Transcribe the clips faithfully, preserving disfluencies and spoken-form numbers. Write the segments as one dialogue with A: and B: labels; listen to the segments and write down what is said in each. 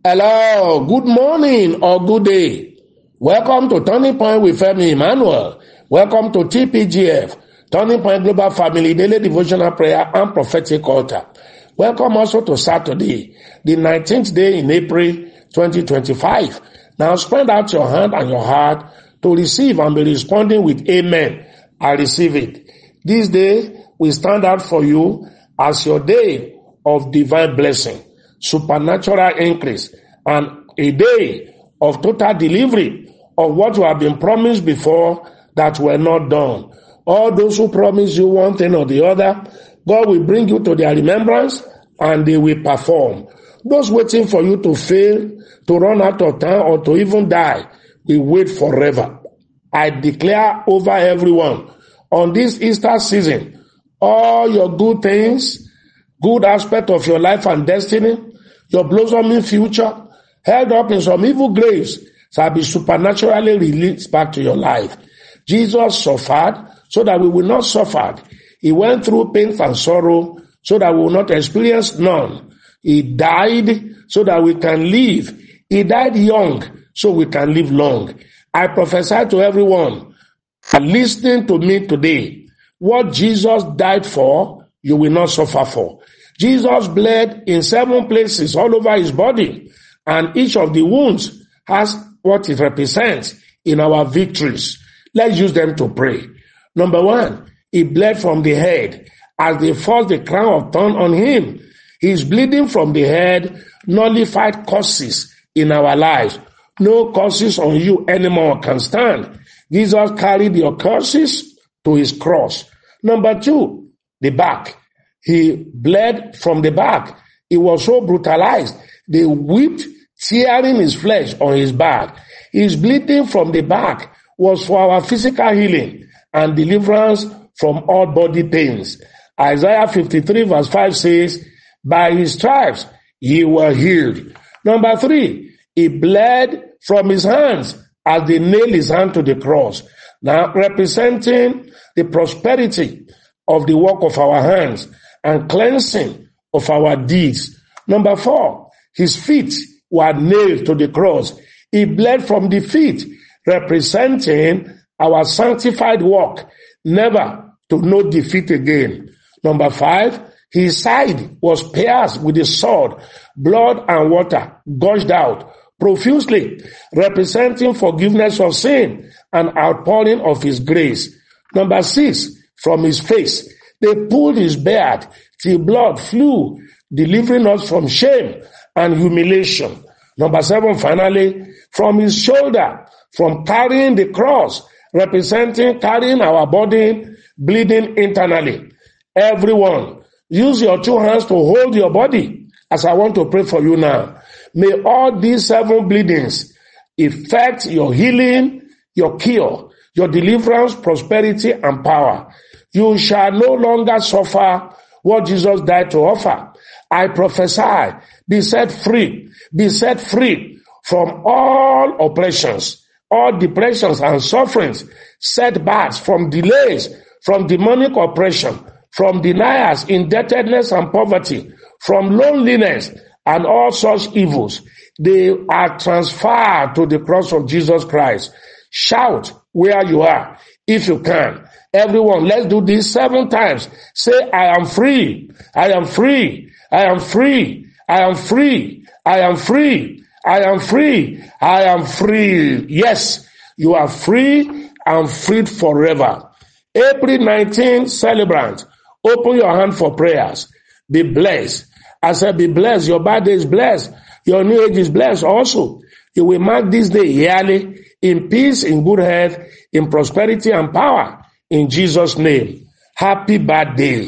A: Hello, good morning or good day. Welcome to Turning Point with Femi Emmanuel. Welcome to T P G F, Turning Point Global Family Daily Devotional Prayer and Prophetic Altar. Welcome also to Saturday, the nineteenth day in April twenty twenty-five. Now spread out your hand and your heart to receive and be responding with Amen. I receive it. This day will stand out for you as your day of divine blessing, supernatural increase, and a day of total delivery of what you have been promised before that were not done. All those who promise you one thing or the other, God will bring you to their remembrance and they will perform. Those waiting for you to fail, to run out of time, or to even die will wait forever. I declare over everyone on this Easter season, all your good things, good aspect of your life and destiny, your blossoming future, held up in some evil graves, shall be supernaturally released back to your life. Jesus suffered so that we will not suffer. He went through pain and sorrow so that we will not experience none. He died so that we can live. He died young so we can live long. I prophesy to everyone listening to me today, what Jesus died for, you will not suffer for. Jesus bled in seven places all over his body, and each of the wounds has what it represents in our victories. Let's use them to pray. Number one, he bled from the head as they forced the crown of thorn on him. His bleeding from the head nullified curses in our lives. No curses on you anymore can stand. Jesus carried your curses to his cross. Number two, the back. He bled from the back. He was so brutalized. They whipped, tearing his flesh on his back. His bleeding from the back was for our physical healing and deliverance from all body pains. Isaiah fifty-three verse five says, by his stripes ye were healed. Number three, he bled from his hands as they nailed his hand to the cross. Now representing the prosperity of the work of our hands and cleansing of our deeds. Number four, his feet were nailed to the cross. He bled from the feet, representing our sanctified walk, never to know defeat again. Number five, his side was pierced with a sword, blood and water gushed out profusely, representing forgiveness of sin and outpouring of his grace. Number six, from his face, they pulled his beard till blood flew, delivering us from shame and humiliation. Number seven, finally, from his shoulder, from carrying the cross, representing carrying our body, bleeding internally. Everyone, use your two hands to hold your body as I want to pray for you now. May all these seven bleedings affect your healing, your cure, your deliverance, prosperity, and power. You shall no longer suffer what Jesus died to offer. I prophesy, be set free, be set free from all oppressions, all depressions and sufferings, setbacks, from delays, from demonic oppression, from denials, indebtedness and poverty, from loneliness and all such evils. They are transferred to the cross of Jesus Christ. Shout where you are, if you can. Everyone, let's do this seven times. Say, I am free. I am free. I am free. I am free. I am free. I am free. I am free. Yes, you are free and freed forever. April nineteenth, celebrant. Open your hand for prayers. Be blessed. I said, be blessed. Your birthday is blessed. Your new age is blessed also. You will mark this day yearly in peace, in good health, in prosperity and power. In Jesus' name, happy birthday.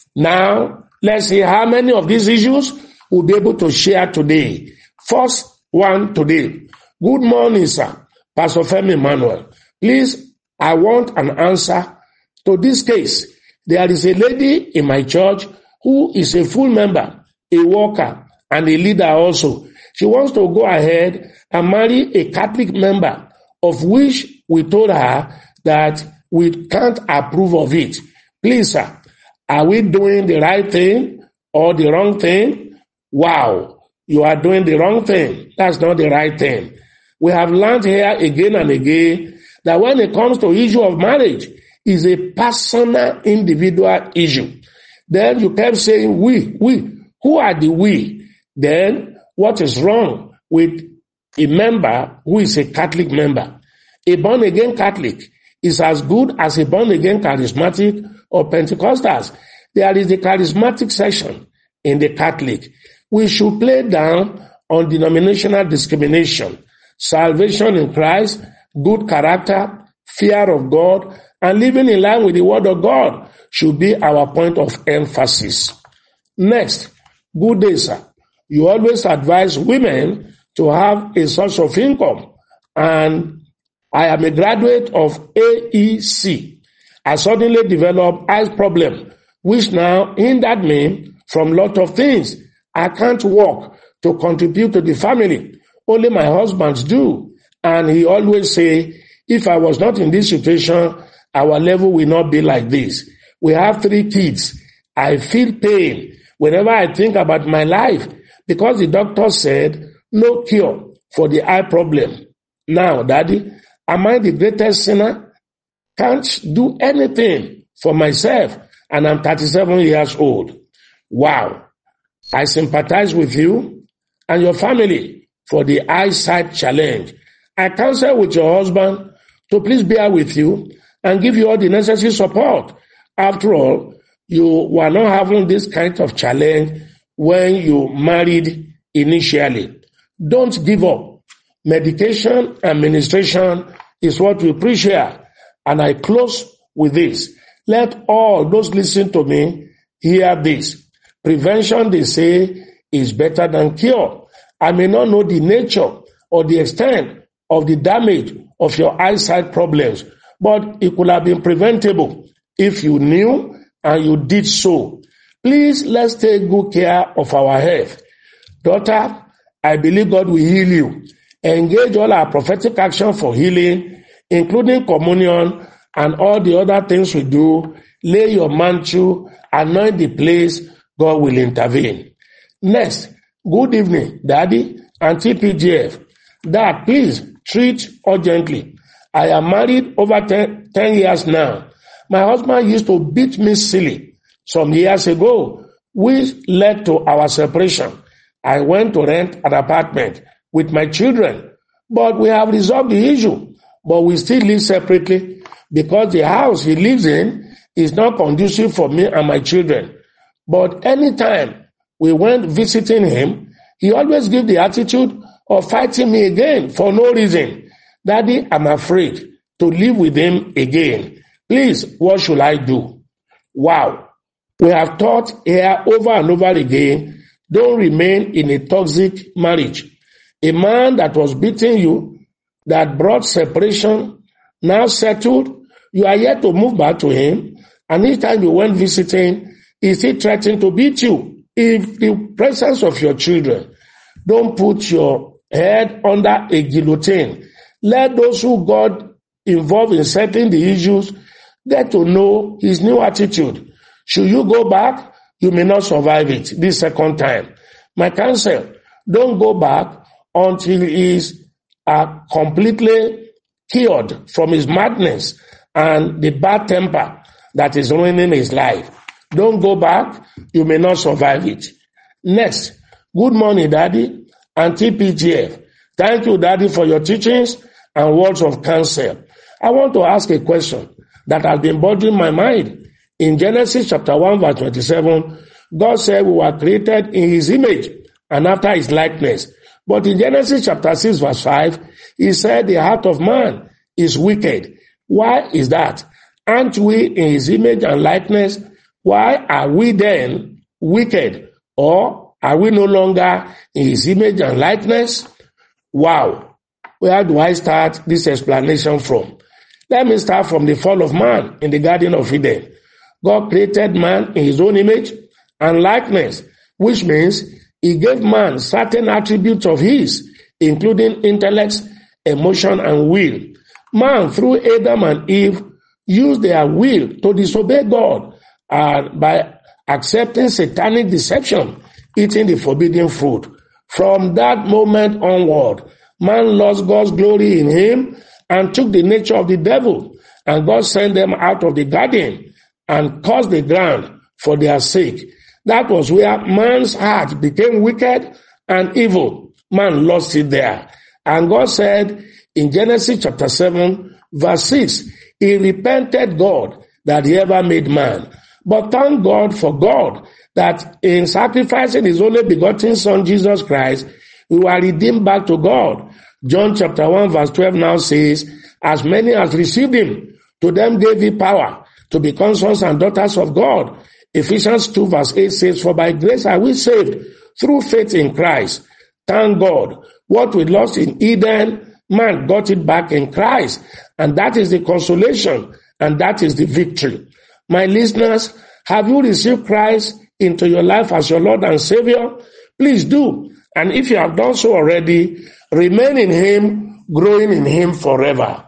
A: Now, let's see how many of these issues we'll be able to share today. First one today. Good morning, sir. Pastor Femi Emmanuel. Please, I want an answer to this case. There is a lady in my church who is a full member, a worker, and a leader also. She wants to go ahead and marry a Catholic member, of which we told her that we can't approve of it. Please, sir, are we doing the right thing or the wrong thing? Wow. you are doing the wrong thing. That's not the right thing. We have learned here again and again that when it comes to issue of marriage, it's a personal, individual issue. Then you kept saying, we, we. Who are the we? Then what is wrong with a member who is a Catholic member? A born-again Catholic is as good as a born-again charismatic or Pentecostals. There is the charismatic section in the Catholic. We should play down on denominational discrimination, salvation in Christ, good character, fear of God, and living in line with the word of God should be our point of emphasis. Next, good day, sir. You always advise women to have a source of income, and I am a graduate of A E C. I suddenly developed eye problem, which now hindered me from lot of things. I can't work to contribute to the family. Only my husband do. And he always say, if I was not in this situation, our level will not be like this. We have three kids. I feel pain whenever I think about my life because the doctor said no cure for the eye problem. Now, Daddy, am I the greatest sinner? Can't do anything for myself, and I'm thirty-seven years old. Wow. I sympathize with you and your family for the eyesight challenge. I counsel with your husband to please bear with you and give you all the necessary support. After all, you were not having this kind of challenge when you married initially. Don't give up. Medication administration is what we preach here. And I close with this. Let all those listening to me hear this. Prevention, they say, is better than cure. I may not know the nature or the extent of the damage of your eyesight problems, but it could have been preventable if you knew and you did so. Please, let's take good care of our health. Daughter, I believe God will heal you. Engage all our prophetic action for healing, including communion and all the other things we do. Lay your mantle, anoint the place, God will intervene. Next, good evening, Daddy and T P G F. Dad, please treat urgently. I am married over ten, ten years now. My husband used to beat me silly some years ago, which led to our separation. I went to rent an apartment with my children, but we have resolved the issue. But we still live separately because the house he lives in is not conducive for me and my children. But anytime we went visiting him, he always gave the attitude of fighting me again for no reason. Daddy, I'm afraid to live with him again. Please, what should I do? Wow. We have taught here over and over again, don't remain in a toxic marriage. A man that was beating you, that brought separation, now settled, you are yet to move back to him, and each time you went visiting, he still threatening to beat you. In the presence of your children, don't put your head under a guillotine. Let those who got involved in settling the issues get to know his new attitude. Should you go back, you may not survive it this second time. My counsel, don't go back until he is uh, completely cured from his madness and the bad temper that is ruining his life. Don't go back, you may not survive it. Next, good morning, Daddy and T P G F. Thank you, Daddy, for your teachings and words of counsel. I want to ask a question that has been bothering my mind. In Genesis chapter one, verse twenty-seven, God said we were created in his image and after his likeness. But in Genesis chapter six, verse five, he said the heart of man is wicked. Why is that? Aren't we in his image and likeness? Why are we then wicked? Or are we no longer in his image and likeness? Wow. Where do I start this explanation from? Let me start from the fall of man in the Garden of Eden. God created man in his own image and likeness, which means he gave man certain attributes of his, including intellect, emotion, and will. Man, through Adam and Eve, used their will to disobey God uh, by accepting satanic deception, eating the forbidden fruit. From that moment onward, man lost God's glory in him and took the nature of the devil. And God sent them out of the garden and cursed the ground for their sake. That was where man's heart became wicked and evil. Man lost it there. And God said in Genesis chapter seven, verse six, he repented God that he ever made man. But thank God for God that in sacrificing his only begotten son, Jesus Christ, we were redeemed back to God. John chapter one verse twelve now says, as many as received him, to them gave he power to become sons and daughters of God. Ephesians two verse eight says, for by grace are we saved through faith in Christ. Thank God. What we lost in Eden, man got it back in Christ. And that is the consolation and that is the victory. My listeners, have you received Christ into your life as your Lord and Savior? Please do. And if you have done so already, remain in him, growing in him forever.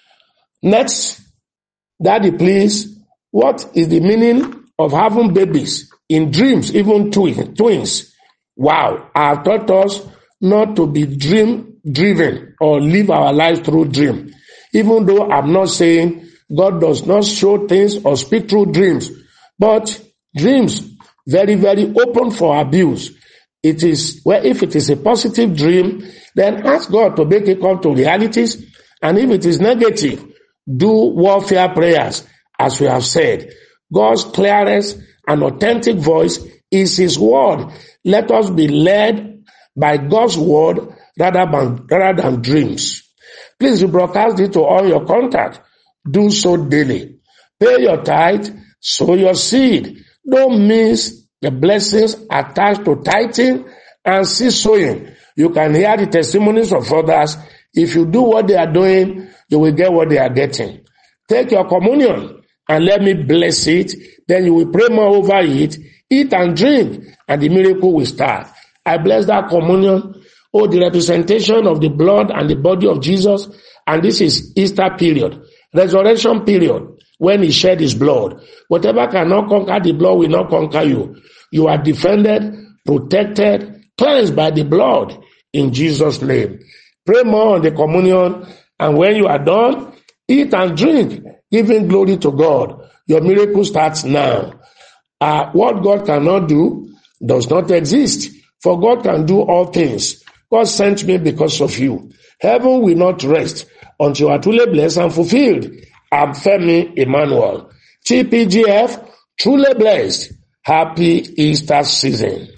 A: Next, Daddy, please, what is the meaning of having babies in dreams, even twin, twins? Wow, I have taught us not to be dream driven or live our lives through dream. Even though I'm not saying God does not show things or speak through dreams, but dreams very, very open for abuse. It is, well, if it is a positive dream, then ask God to make it come to realities. And if it is negative, do warfare prayers, as we have said. God's clearest and authentic voice is his word. Let us be led by God's word rather than, rather than dreams. Please broadcast it to all your contacts. Do so daily. Pay your tithe, sow your seed. Don't miss the blessings attached to tithing and seed sowing. You can hear the testimonies of others. If you do what they are doing, you will get what they are getting. Take your communion and let me bless it. Then you will pray more over it. Eat and drink, and the miracle will start. I bless that communion. Oh, the representation of the blood and the body of Jesus. And this is Easter period, resurrection period, when he shed his blood. Whatever cannot conquer the blood will not conquer you. You are defended, protected, cleansed by the blood in Jesus' name. Pray more on the communion, and when you are done, eat and drink, giving glory to God. Your miracle starts now. Uh, what God cannot do does not exist, for God can do all things. God sent me because of you. Heaven will not rest until you are truly blessed and fulfilled. I'm Femi Emmanuel. T P G F, truly blessed. Happy Easter season.